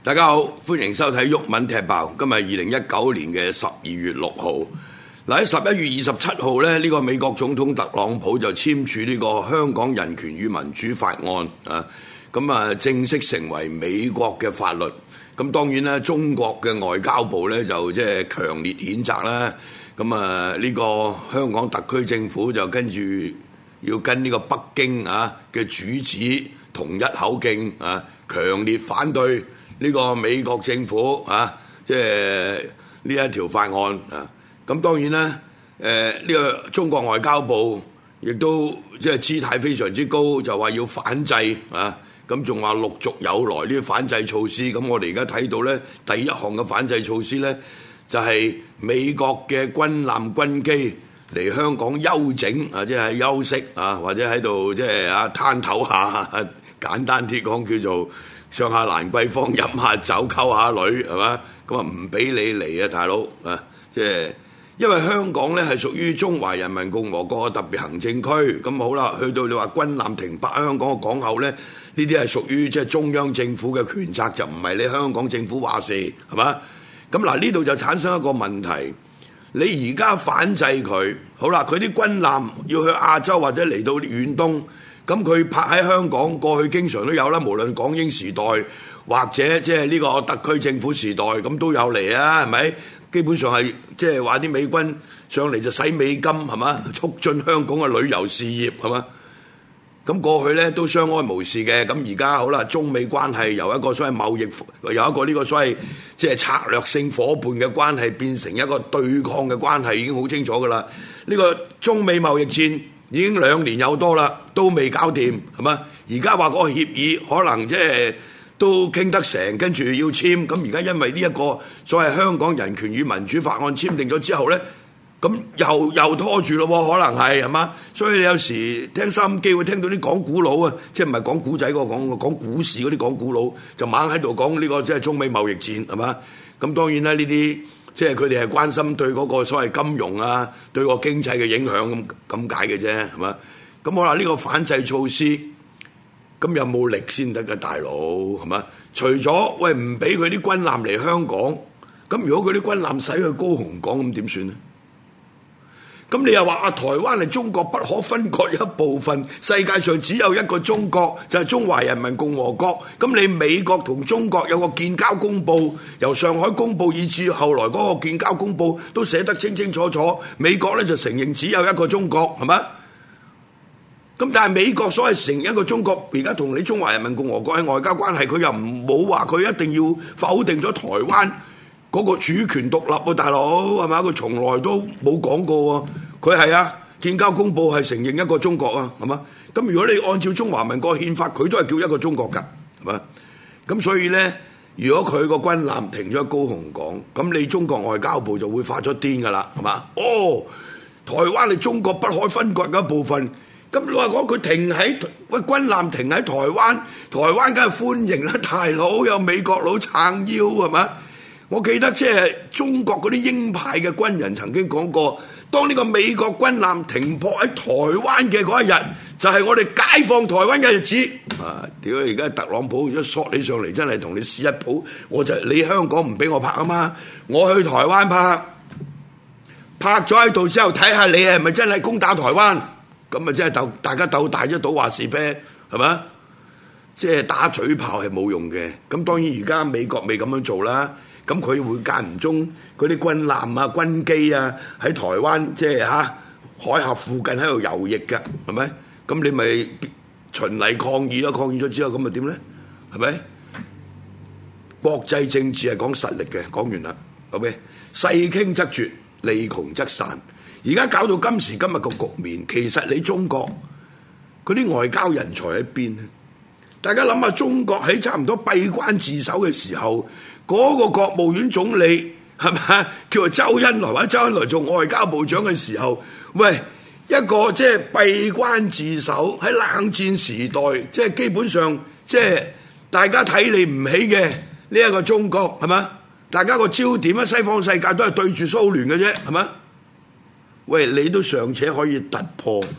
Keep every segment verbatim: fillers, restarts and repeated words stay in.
大家好，歡迎收睇毓民踢爆。今日二零一九年嘅十二月六號，嗱喺十一月二十七號咧，呢、這個美國總統特朗普就簽署呢個《香港人權與民主法案》啊，咁啊正式成為美國嘅法律。咁當然咧，中國嘅外交部咧就即係強烈譴責啦。咁啊呢個香港特區政府就跟住要跟呢個北京啊嘅主旨同一口徑啊，強烈反對呢個美國政府啊，即係呢一條法案啊。咁當然啦，誒呢個中國外交部亦都即係姿態非常之高，就話要反制啊。咁仲話陸續有來呢啲反制措施。咁我哋而家睇到咧，第一項嘅反制措施咧，就係美國嘅軍艦軍機嚟香港休整啊，即係休息啊，或者喺度即係啊攤唞下，簡單啲講叫做上下蘭桂坊飲下酒溝下女係嘛？咁啊唔俾你嚟啊，大佬啊！即係因為香港咧係屬於中華人民共和國嘅特別行政區，咁好啦，去到你話軍艦停泊香港嘅港口咧，呢啲係屬於即係中央政府嘅權責，就唔係你香港政府話事係嘛？咁嗱呢度就產生一個問題，你而家反制佢，好啦，佢啲軍艦要去亞洲或者嚟到遠東，咁佢泊喺香港過去經常都有啦，無論港英時代或者即係呢個特區政府時代，咁都有嚟啊，係咪？基本上係即係話啲美軍上嚟就使美金係嘛，促進香港嘅旅遊事業係嘛。咁過去咧都相安無事嘅，咁而家好啦，中美關係由一個所謂貿易，由一個呢個所謂即係策略性夥伴嘅關係變成一個對抗嘅關係，已經好清楚噶啦。呢個中美貿易戰已經兩年有多啦，都未搞掂係嘛？而家話嗰個協議可能即係都傾得成，跟住要簽。咁而家因為呢一個所謂香港人權與民主法案簽訂咗之後咧，咁又又拖住咯，可能係係嘛？所以你有時聽收音機會聽到啲講古佬啊，即係唔係講古仔嗰個講講股市嗰啲講古佬，就猛喺度講呢個即係中美貿易戰係嘛？咁當然啦，呢啲即係佢哋係關心對嗰個所謂金融啊，對個經濟嘅影響咁咁解嘅啫係嘛？咁好啦，呢個反制措施咁有冇力先得㗎，大佬係嘛？除咗喂唔俾佢啲軍艦嚟香港，咁如果佢啲軍艦駛去高雄港咁點算咧？咁你又話啊，台灣係中國不可分割一部分，世界上只有一個中國，就係中華人民共和國。咁你美國同中國有個建交公報，由上海公報以至後來嗰個建交公報都寫得清清楚楚。美國咧就承認只有一個中國，係咪？咁但係美國所謂承認一個中國，而家同你中華人民共和國嘅外交關係，佢又唔冇話佢一定要否定咗台灣嗰個主權獨立喎，大佬係嘛？佢從來都冇講過喎。佢係啊，建交公報係承認一個中國啊，係嘛？咁如果你按照中華民國憲法，佢都係叫一個中國㗎，係嘛？咁所以咧，如果佢個軍艦停咗喺高雄港，咁你中國外交部就會發咗癲㗎啦，係嘛？哦，台灣係中國不可分割嘅一部分。咁你話講佢停喺喂軍艦停喺台灣，台灣梗係歡迎啦，大佬有美國佬撐腰係嘛？我記得即係中國嗰啲鷹派嘅軍人曾經講過，當呢個美國軍艦停泊喺台灣嘅嗰一日，就係我哋解放台灣嘅日子。啊！屌！而家特朗普一索你上嚟，真係同你試一鋪，我就你香港唔俾我拍啊嘛，我去台灣拍，拍咗喺度之後睇下你係咪真係攻打台灣，咁啊真係鬥大家鬥大一賭話事啤，係咪？即係打嘴炮係冇用嘅。咁當然而家美國未咁樣做啦。咁佢會間唔中嗰啲軍艦啊、軍機啊喺台灣即係嚇海峽附近喺度游弋嘅，係咪？咁你咪循例抗議咯，抗議咗之後咁咪點咧？係咪？國際政治係講實力嘅，講完啦。OK， 勢傾則絕，利窮則散。而家搞到今時今日個局面，其實你中國嗰啲外交人才喺邊咧？大家諗下，中國喺差唔多閉關自守嘅時候，嗰、那個國務院總理係咪叫做周恩來或者周恩來做外交部長嘅時候，喂，一個即係閉關自守喺冷戰時代，即係基本上即係大家睇你唔起嘅呢一個中國係咪？大家個焦點喺西方世界都係對住蘇聯嘅啫，係咪？喂，你都尚且可以突破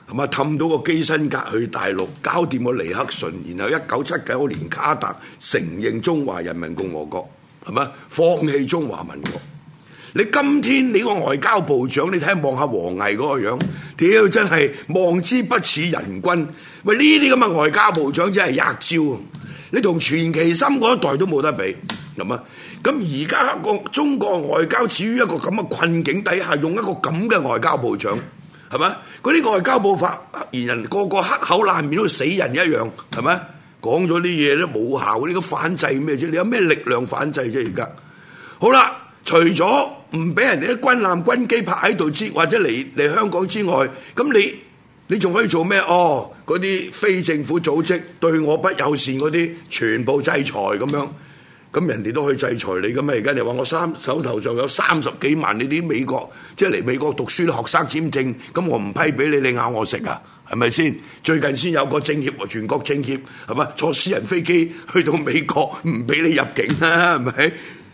係嘛，氹到個基辛格去大陸，搞掂個尼克遜，然後一九七九年卡特承認中華人民共和國，係嘛，放棄中華民國。你今天你個外交部長，你睇下望下王毅嗰個樣，屌真係望之不似人君。喂，呢啲咁嘅外交部長真係一招，你同錢其琛嗰一代都冇得比，係嘛？咁而家個中國外交處於一個咁嘅困境底下，用一個咁嘅外交部長，係咪？嗰啲外交部發言人個個黑口爛面，好似死人一樣，係咪？講咗啲嘢都冇效，呢個反制咩啫？你有咩力量反制啫？而家好啦，除咗唔俾人哋啲軍艦軍機泊喺度之，或者嚟嚟香港之外，咁你你仲可以做咩？哦，嗰啲非政府組織對我不友善嗰啲，全部制裁咁樣。咁人哋都可以制裁你噶嘛？而家你話我三手頭上有三十幾萬你啲美國即係嚟美國讀書啲學生簽證，咁我唔批俾你，你咬我食啊？係咪先？最近先有個政協和全國政協係嘛，坐私人飛機去到美國唔俾你入境啦，係咪？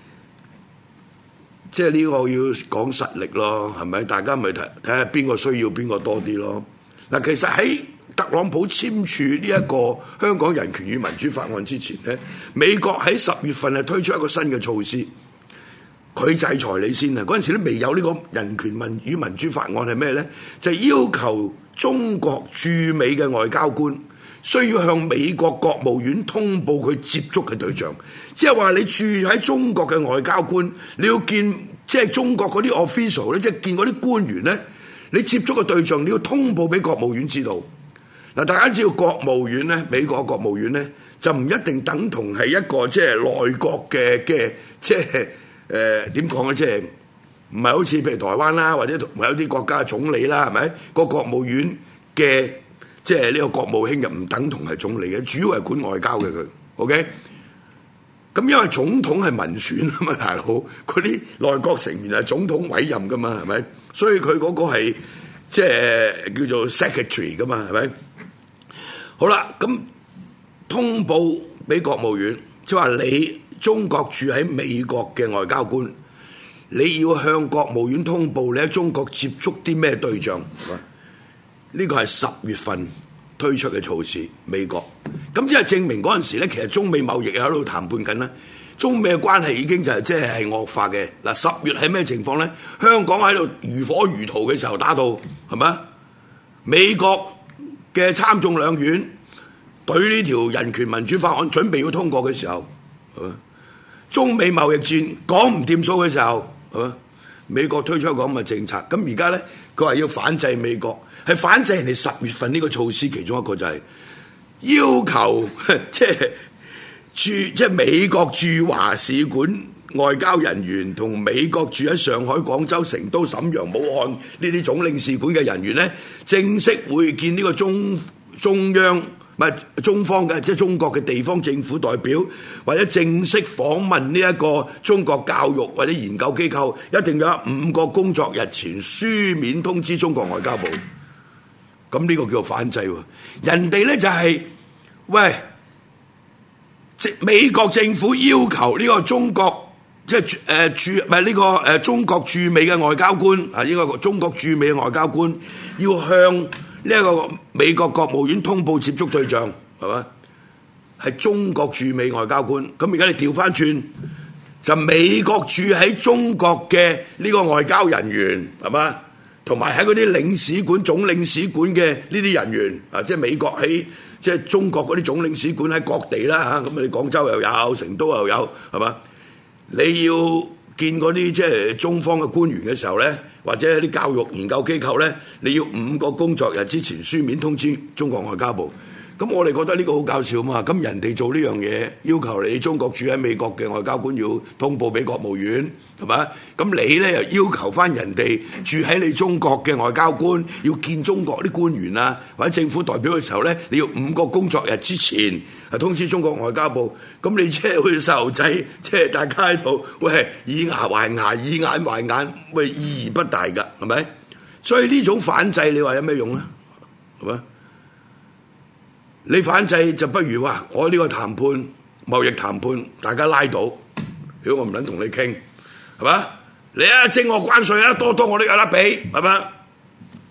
即係呢個要講實力咯，係咪？大家咪睇睇下邊個需要邊個多啲咯。嗱，其實喺特朗普簽署呢一個香港人權與民主法案之前咧，美國喺十月份係推出一個新嘅措施，佢制裁你先啊！嗰陣時都未有呢個人權民與民主法案係咩咧？就係要求中國駐美嘅外交官需要向美國國務院通報佢接觸嘅對象，即係話你駐喺中國嘅外交官，你要見即係中國嗰啲 official 咧，即係見嗰啲官員咧，你接觸嘅對象你要通報俾國務院知道。嗱，大家知道國務院咧，美國國務院咧就唔一定等同係一個即係內閣嘅嘅，即係誒點講咧，即係唔係好似譬如台灣啦，或者同有啲國家嘅總理啦，係咪？個國務院嘅即係呢個國務卿就唔等同係總理嘅，主要係管外交嘅佢。OK，咁因為總統係民選啊嘛，大佬嗰啲內閣成員係總統委任噶嘛，係咪？所以佢嗰個係即係叫做 secretary 噶嘛，係咪？好啦，咁通報俾國務院，即係話你中國駐喺美國嘅外交官，你要向國務院通報你喺中國接觸啲咩對象，係嘛？呢個係十月份推出嘅措施，美國咁即係證明嗰陣時咧，其實中美貿易喺度談判緊啦，中美嘅關係已經就係即係係惡化嘅。嗱，十月係咩情況咧？香港喺度如火如荼嘅時候打到，係咪？美國嘅參眾兩院對呢條人權民主法案準備要通過嘅時候，係嘛？中美貿易戰講唔掂數嘅時候，係嘛？美國推出一個咁嘅政策，咁而家咧佢話要反制美國，係反制人哋十月份呢個措施，其中一個就係要求即係駐即係美國駐華使館外交人員同美國駐喺上海、廣州、成都、瀋陽、武漢呢啲總領事館嘅人員咧，正式會見呢個中中央唔係中方嘅，即係中國嘅地方政府代表，或者正式訪問呢一個中國教育或者研究機構，一定有五個工作日前書面通知中國外交部。咁呢個叫做反制喎，人哋咧就係、是、喂，即美國政府要求呢個中國。即係誒駐唔係呢個誒中國駐美嘅外交官啊，應該中國駐美嘅外交官要向呢一個美國國務院通報接觸對象，係嘛？係中國駐美外交官。咁而家你調翻轉，就美國駐喺中國嘅呢個外交人員，係嘛？同埋喺嗰啲領事館、總領事館嘅呢啲人員啊，即係美國喺即係中國嗰啲總領事館喺各地啦嚇，咁你廣州又有，成都又有，係嘛？你要見嗰啲即係中方嘅官員嘅時候咧，或者啲教育研究機構咧，你要五個工作日之前書面通知中國外交部。咁我哋覺得呢個好搞笑嘛！咁人哋做呢樣嘢，要求你中國駐喺美國嘅外交官要通報俾國務院，係咪？咁你咧又要求翻人哋駐喺你中國嘅外交官要見中國啲官員啊，或者政府代表嘅時候咧，你要五個工作日之前係通知中國外交部。咁你即係好似細路仔，即係大家喺度，喂，以牙還牙，以眼還眼，喂，意義不大㗎，係咪？所以呢種反制，你話有咩用咧？係咪？你反制就不如話我呢個談判貿易談判大家拉到，如果我唔撚同你傾，係嘛？你啊徵我關稅啊，多多我都有得俾，係嘛？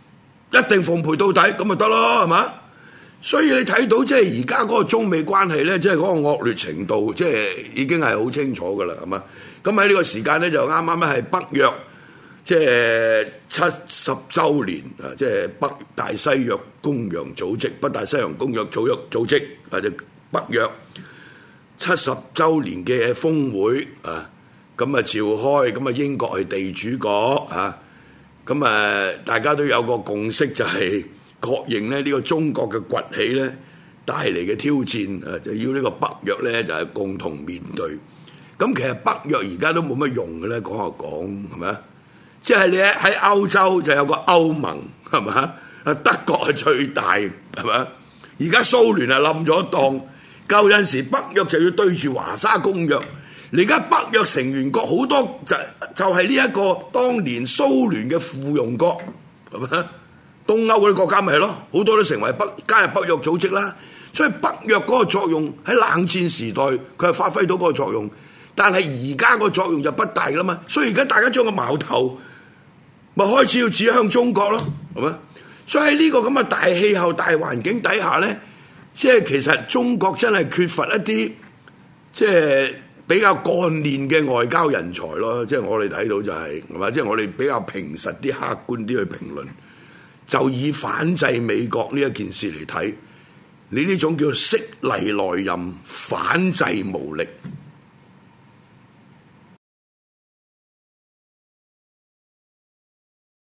一定奉陪到底，咁咪得咯，係嘛？所以你睇到即係而家嗰個中美關係咧，即係嗰個惡劣程度，即係已經係好清楚噶啦，係嘛？咁喺呢個時間咧，就啱啱咧係北約即係七十週年啊，即係北大西洋公約組織、北大西洋公約組約組織或者北約七十週年嘅峰會啊，咁啊召開，咁啊英國係地主國啊，咁啊大家都有個共識，就係確認咧呢個中國嘅崛起咧帶嚟嘅挑戰啊，就要呢個北約咧就係共同面對。咁其實北約而家都冇乜用嘅咧，講下講係咪啊？即係你喺歐洲就有個歐盟係咪啊？啊德國係最大係咪啊？而家蘇聯係冧咗檔，舊陣時北約就要對住華沙公約。而家北約成員國好多就就係呢一個當年蘇聯嘅附庸國係咪啊？東歐嗰啲國家咪係咯，好多都成為北加入北約組織啦。所以北約嗰個作用喺冷戰時代佢係發揮到嗰個作用。但係而家個作用就不大啦嘛，所以而家大家將個矛頭咪開始要指向中國咯，係咪？所以喺呢個咁嘅大氣候、大環境底下咧，即係其實中國真係缺乏一啲即係比較幹練嘅外交人才咯。即係我哋睇到就係係嘛，即係我哋比較平實啲、客觀啲去評論，就以反制美國呢一件事嚟睇，你呢種叫識禮耐任、反制無力。